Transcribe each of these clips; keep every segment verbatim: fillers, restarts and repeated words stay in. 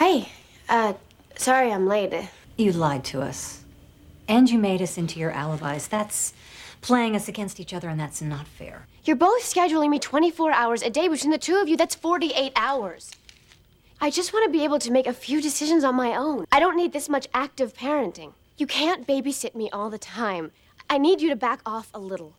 Hey, uh, sorry I'm late. You lied to us. And you made us into your alibis. That's playing us against each other, and that's not fair. You're both scheduling me twenty-four hours a day. Between the two of you, that's forty-eight hours. I just want to be able to make a few decisions on my own. I don't need this much active parenting. You can't babysit me all the time. I need you to back off a little.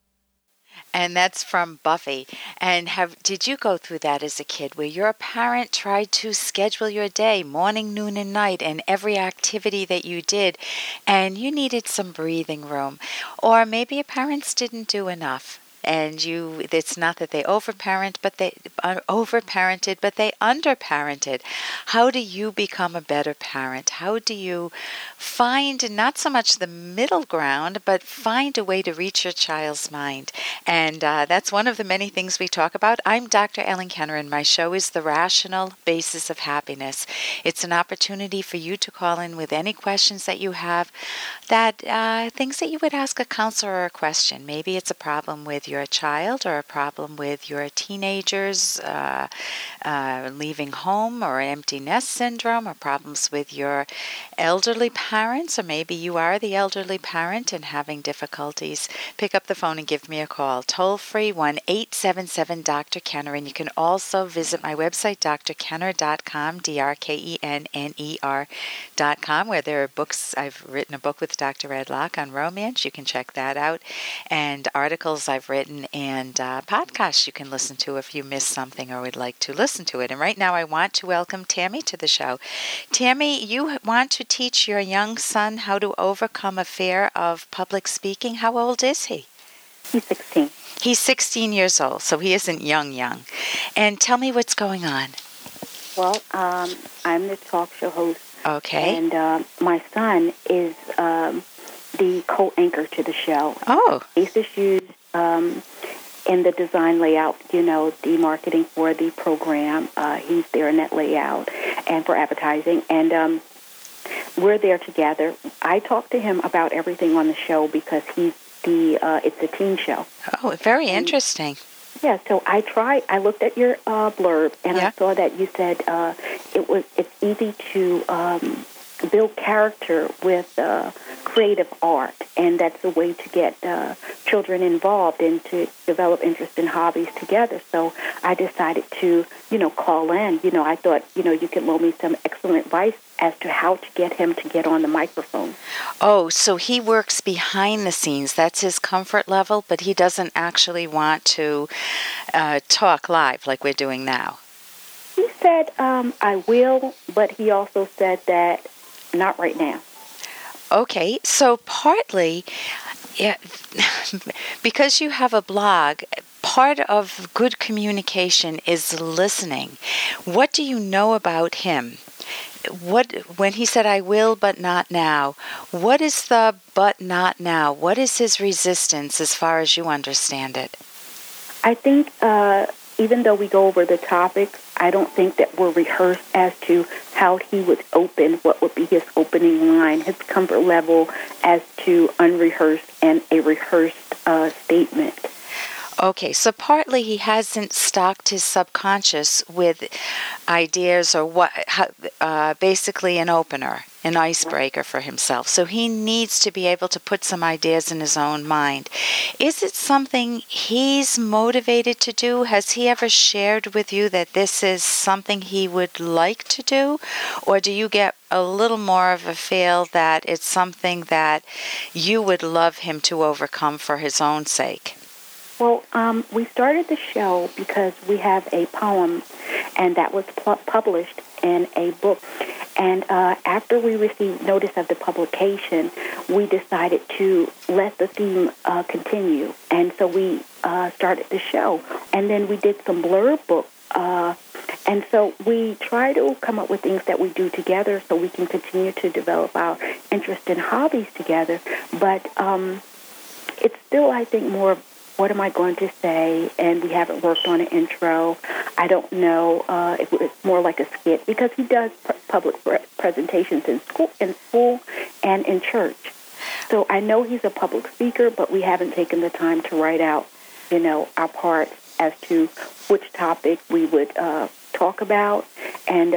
And that's from Buffy. And have did you go through that as a kid where your parent tried to schedule your day, morning, noon, and night, and every activity that you did, and you needed some breathing room? Or maybe your parents didn't do enough. And you, it's not that they overparent, but they uh, overparented, but they underparented. How do you become a better parent? How do you find not so much the middle ground, but find a way to reach your child's mind? And uh, that's one of the many things we talk about. I'm Doctor Ellen Kenner, and my show is The Rational Basis of Happiness. It's an opportunity for you to call in with any questions that you have, that uh, things that you would ask a counselor or a question. Maybe it's a problem with your your child, or a problem with your teenagers uh, uh, leaving home, or empty nest syndrome, or problems with your elderly parents, or maybe you are the elderly parent and having difficulties. Pick up the phone and give me a call. Toll free one eight seven seven Doctor Kenner, and you can also visit my website, d r kenner dot com, D R K E N N E R dot com, where there are books. I've written a book with Doctor Ed Locke on romance. You can check that out, and articles I've written, and uh, podcasts you can listen to if you missed something or would like to listen to it. And right now I want to welcome Tammy to the show. Tammy, you want to teach your young son how to overcome a fear of public speaking. How old is he? He's sixteen. He's sixteen years old, so he isn't young young. And tell me what's going on. Well, um, I'm the talk show host. Okay. And uh, my son is um, the co-anchor to the show. Oh. He's issues Um, in the design layout, you know, the marketing for the program. Uh, he's there in that layout and for advertising. And um, we're there together. I talk to him about everything on the show because he's the, uh, it's a teen show. Oh, very and, interesting. Yeah, so I tried, I looked at your uh, blurb, and yeah. I saw that you said uh, it was, it's easy to um, build character with uh, creative art, and that's a way to get uh, children involved and to develop interest in hobbies together. So I decided to, you know, call in. You know, I thought, you know, you could loan me some excellent advice as to how to get him to get on the microphone. Oh, so he works behind the scenes. That's his comfort level, but he doesn't actually want to uh, talk live like we're doing now. He said, um, I will, but he also said that not right now. Okay, so partly, yeah, because you have a blog, part of good communication is listening. What do you know about him? What, when he said, I will, but not now, what is the but not now? What is his resistance as far as you understand it? I think uh, even though we go over the topics, I don't think that we're rehearsed as to how he would open, what would be his opening line, his comfort level as to unrehearsed and a rehearsed uh, statement. Okay, so partly he hasn't stocked his subconscious with ideas or what, uh, basically an opener, an icebreaker for himself. So he needs to be able to put some ideas in his own mind. Is it something he's motivated to do? Has he ever shared with you that this is something he would like to do? Or do you get a little more of a feel that it's something that you would love him to overcome for his own sake? Well, um, we started the show because we have a poem, and that was pu- published in a book. And uh, after we received notice of the publication, we decided to let the theme uh, continue. And so we uh, started the show. And then we did some blurb books. Uh, and so we try to come up with things that we do together so we can continue to develop our interest in hobbies together. But um, it's still, I think, more what am I going to say? And we haven't worked on an intro. I don't know uh, if it's more like a skit because he does pr- public pre- presentations in school, in school and in church. So I know he's a public speaker, but we haven't taken the time to write out, you know, our parts as to which topic we would uh, talk about and uh,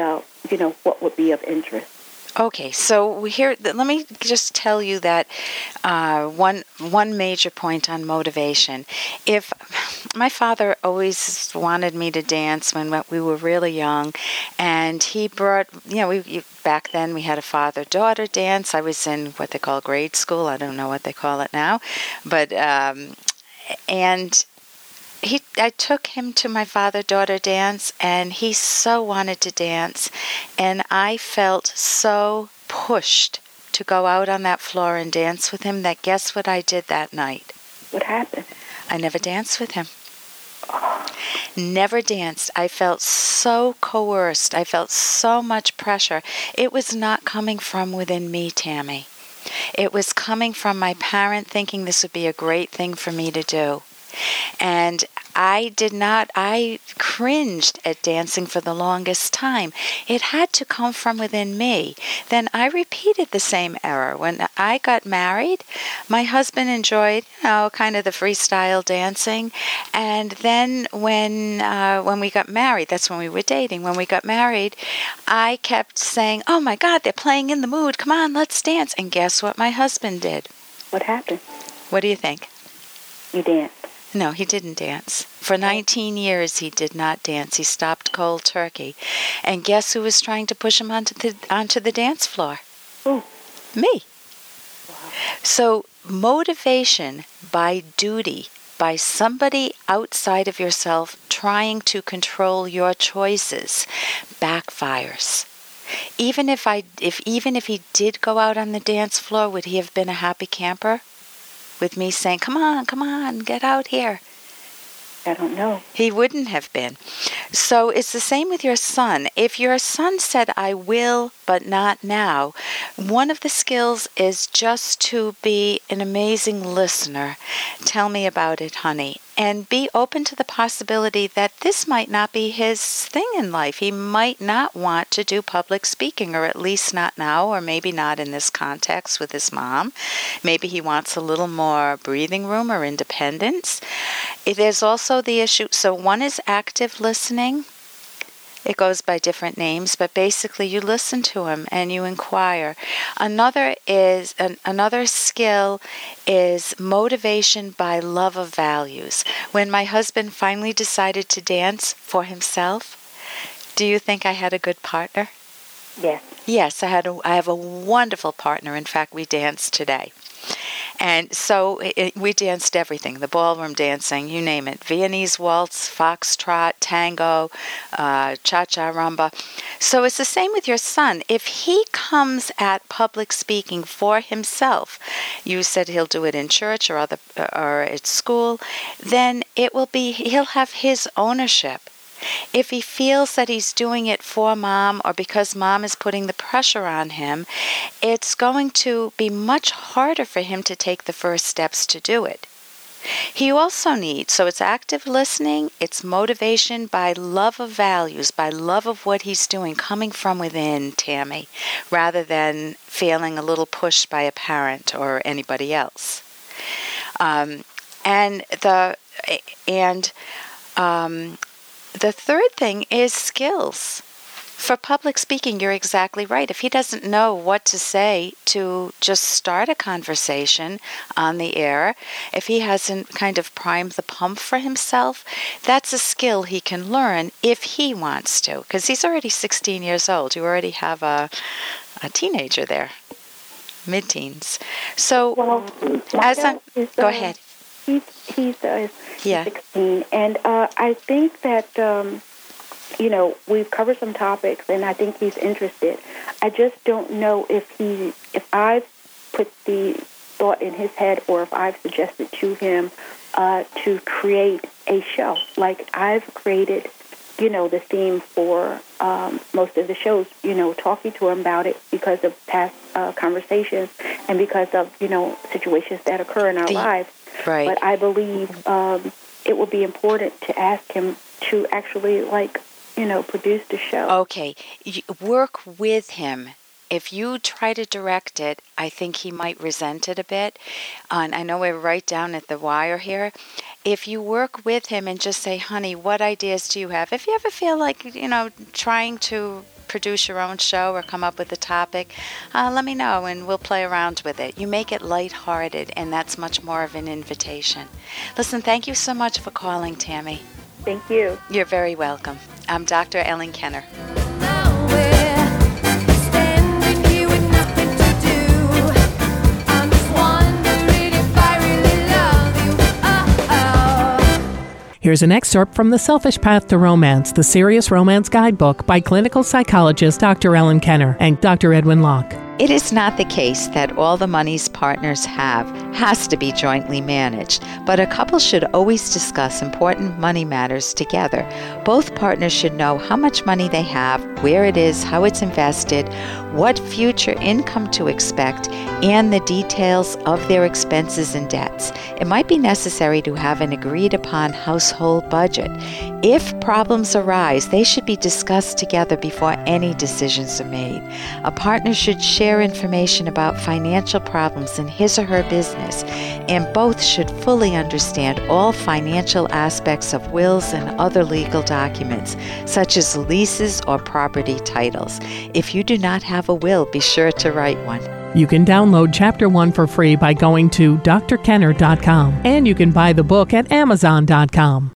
you know, what would be of interest. Okay, so here, let me just tell you that uh, one one major point on motivation. If my father always wanted me to dance when we were really young, and he brought, you know, we, back then we had a father-daughter dance. I was in what they call grade school. I don't know what they call it now, but um, and. He, I took him to my father-daughter dance, and he so wanted to dance, and I felt so pushed to go out on that floor and dance with him that guess what I did that night? What happened? I never danced with him. Never danced. I felt so coerced. I felt so much pressure. It was not coming from within me, Tammy. It was coming from my parent thinking this would be a great thing for me to do. And I did not, I cringed at dancing for the longest time. It had to come from within me. Then I repeated the same error. When I got married, my husband enjoyed, you know, kind of the freestyle dancing. And then when uh, when we got married, that's when we were dating, when we got married, I kept saying, oh my God, they're playing In the Mood. Come on, let's dance. And guess what my husband did? What happened? What do you think? You danced. No, he didn't dance. For nineteen years, he did not dance. He stopped cold turkey. And guess who was trying to push him onto the, onto the dance floor? Who? Me. Wow. So motivation by duty, by somebody outside of yourself trying to control your choices, backfires. Even if I, if even if he did go out on the dance floor, would he have been a happy camper? With me saying, come on, come on, get out here. I don't know. He wouldn't have been. So it's the same with your son. If your son said, I will, but not now, one of the skills is just to be an amazing listener. Tell me about it, honey. And be open to the possibility that this might not be his thing in life. He might not want to do public speaking, or at least not now, or maybe not in this context with his mom. Maybe he wants a little more breathing room or independence. There's also the issue, so one is active listening. It goes by different names, but basically you listen to him and you inquire. Another is an, another skill is motivation by love of values. When my husband finally decided to dance for himself, do you think I had a good partner? Yes. Yes, I had a, I have a wonderful partner. In fact, we danced today. And so it, we danced everything, the ballroom dancing, you name it, Viennese waltz, foxtrot, tango, uh, cha-cha, rumba. So it's the same with your son. If he comes at public speaking for himself, you said he'll do it in church or other or at school, then it will be, he'll have his ownership. If he feels that he's doing it for mom or because mom is putting the pressure on him, it's going to be much harder for him to take the first steps to do it. He also needs, so it's active listening, it's motivation by love of values, by love of what he's doing, coming from within, Tammy, rather than feeling a little pushed by a parent or anybody else. Um, and the, and, um, The third thing is skills. For public speaking, you're exactly right. If he doesn't know what to say to just start a conversation on the air, if he hasn't kind of primed the pump for himself, that's a skill he can learn if he wants to, because he's already sixteen years old. You already have a, a teenager there, mid-teens. So, well, as a, is, go uh, ahead. He's, he's uh, Yeah. sixteen, and uh, I think that, um, you know, we've covered some topics, and I think he's interested. I just don't know if he, if I've put the thought in his head or if I've suggested to him uh, to create a show. Like I've created, you know, the theme for um, most of the shows, you know, talking to him about it because of past uh, conversations and because of, you know, situations that occur in our the- lives. Right. But I believe um, it would be important to ask him to actually, like, you know, produce the show. Okay. You work with him. If you try to direct it, I think he might resent it a bit. Uh, and I know we're right down at the wire here. If you work with him and just say, honey, what ideas do you have? If you ever feel like, you know, trying to produce your own show or come up with a topic, uh, let me know and we'll play around with it. You make it lighthearted, and that's much more of an invitation. Listen, thank you so much for calling, Tammy. Thank you. You're very welcome. I'm Doctor Ellen Kenner. Here's an excerpt from The Selfish Path to Romance, the Serious Romance Guidebook by clinical psychologist Doctor Ellen Kenner and Doctor Edwin Locke. It is not the case that all the monies partners have has to be jointly managed, but a couple should always discuss important money matters together. Both partners should know how much money they have, where it is, how it's invested, what future income to expect, and the details of their expenses and debts. It might be necessary to have an agreed-upon household budget. If problems arise, they should be discussed together before any decisions are made. A partner should share information about financial problems in his or her business, and both should fully understand all financial aspects of wills and other legal documents, such as leases or property titles. If you do not have a will, be sure to write one. You can download Chapter one for free by going to d r kenner dot com, and you can buy the book at amazon dot com.